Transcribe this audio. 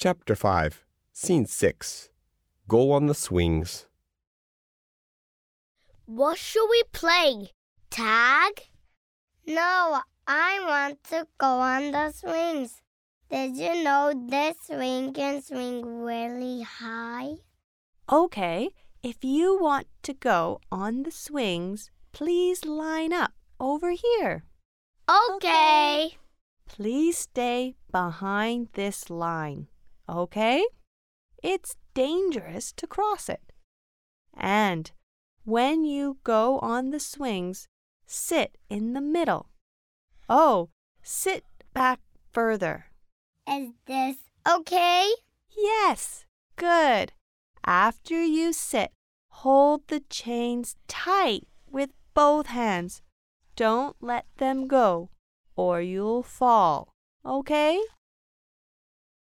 Chapter 5, Scene 6. Go on the swings. What should we play? Tag? No, I want to go on the swings. Did you know this swing can swing really high? Okay, if you want to go on the swings, please line up over here. Okay. Please stay behind this line, okay? It's dangerous to cross it. And when you go on the swings, sit in the middle. Oh, sit back further. Is this okay? Yes, good. After you sit, hold the chains tight with both hands. Don't let them go, or you'll fall, okay?